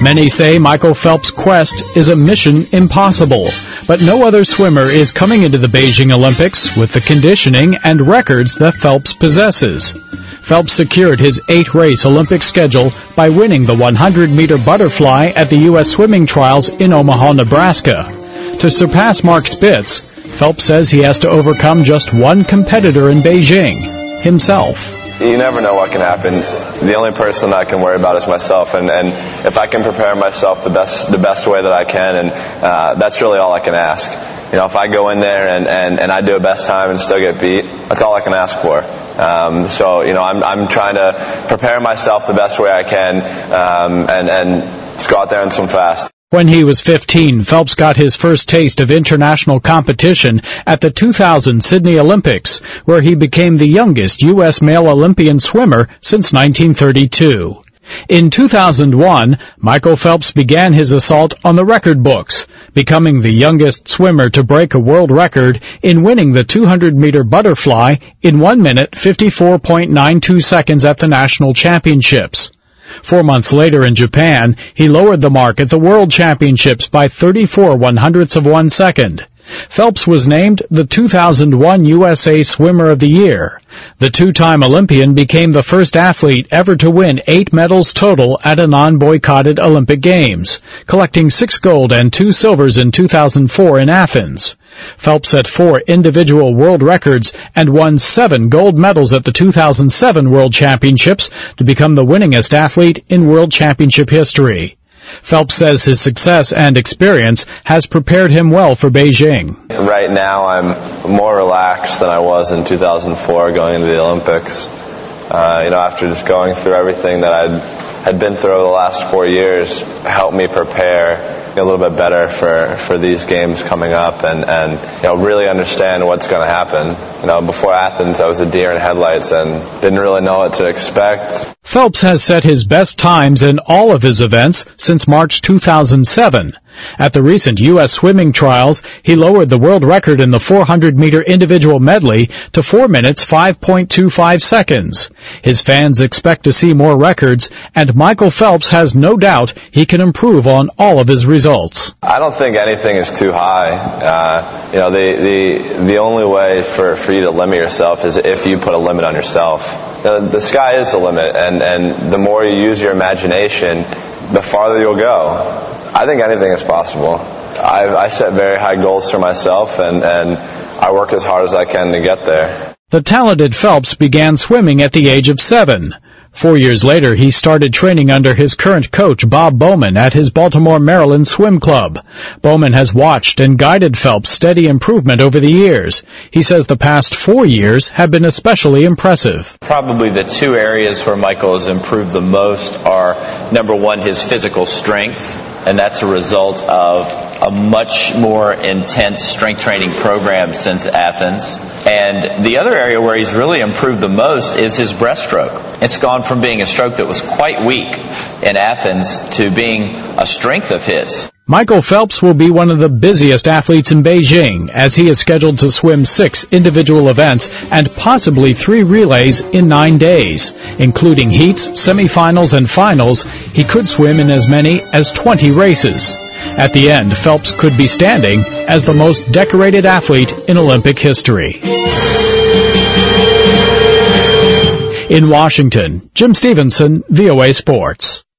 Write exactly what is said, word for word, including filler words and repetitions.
Many say Michael Phelps' quest is a mission impossible, but no other swimmer is coming into the Beijing Olympics with the conditioning and records that Phelps possesses. Phelps secured his eight-race Olympic schedule by winning the one hundred meter butterfly at the U S swimming trials in Omaha, Nebraska. To surpass Mark Spitz, Phelps says he has to overcome just one competitor in Beijing, himself. You never know what can happen. The only person I can worry about is myself, and, and if I can prepare myself the best the best way that I can, and uh, that's really all I can ask. You know, if I go in there and, and, and I do a best time and still get beat, that's all I can ask for. Um, so, you know, I'm I'm trying to prepare myself the best way I can, um, and, and just go out there and swim fast. When he was fifteen, Phelps got his first taste of international competition at the two thousand Sydney Olympics, where he became the youngest U S male Olympian swimmer since nineteen thirty-two. In two thousand one, Michael Phelps began his assault on the record books, becoming the youngest swimmer to break a world record in winning the two hundred meter butterfly in one minute fifty-four point nine two seconds at the national championships. Four months later in Japan, he lowered the mark at the World Championships by thirty-four one hundredths of one second. Phelps was named the two thousand one U S A Swimmer of the Year. The two-time Olympian became the first athlete ever to win eight medals total at a non-boycotted Olympic Games, collecting six gold and two silvers in two thousand four in Athens. Phelps set four individual world records and won seven gold medals at the two thousand seven World Championships to become the winningest athlete in World Championship history. Phelps says his success and experience has prepared him well for Beijing. Right now I'm more relaxed than I was in two thousand four going into the Olympics. Uh, you know, after just going through everything that I'd had been through the last four years, helped me prepare a little bit better for, for these games coming up, and, and you know, really understand what's going to happen. You know, before Athens, I was a deer in headlights and didn't really know what to expect. Phelps has set his best times in all of his events since March two thousand seven. At the recent U S swimming trials, he lowered the world record in the four hundred meter individual medley to four minutes five point two five seconds. His fans expect to see more records, and Michael Phelps has no doubt he can improve on all of his results. I don't think anything is too high. Uh, you know, the, the, the only way for, for you to limit yourself is if you put a limit on yourself. The, the sky is the limit, and, and the more you use your imagination, the farther you'll go. I think anything is possible. I, I set very high goals for myself, and, and I work as hard as I can to get there. The talented Phelps began swimming at the age of seven. Four years later, he started training under his current coach, Bob Bowman, at his Baltimore, Maryland swim club. Bowman has watched and guided Phelps' steady improvement over the years. He says the past four years have been especially impressive. Probably the two areas where Michael has improved the most are, number one, his physical strength, and that's a result of a much more intense strength training program since Athens. And the other area where he's really improved the most is his breaststroke. It's gone from being a stroke that was quite weak in Athens to being a strength of his. Michael Phelps will be one of the busiest athletes in Beijing, as he is scheduled to swim six individual events and possibly three relays in nine days. Including heats, semifinals, and finals, he could swim in as many as twenty races. At the end, Phelps could be standing as the most decorated athlete in Olympic history. In Washington, Jim Stevenson, V O A Sports.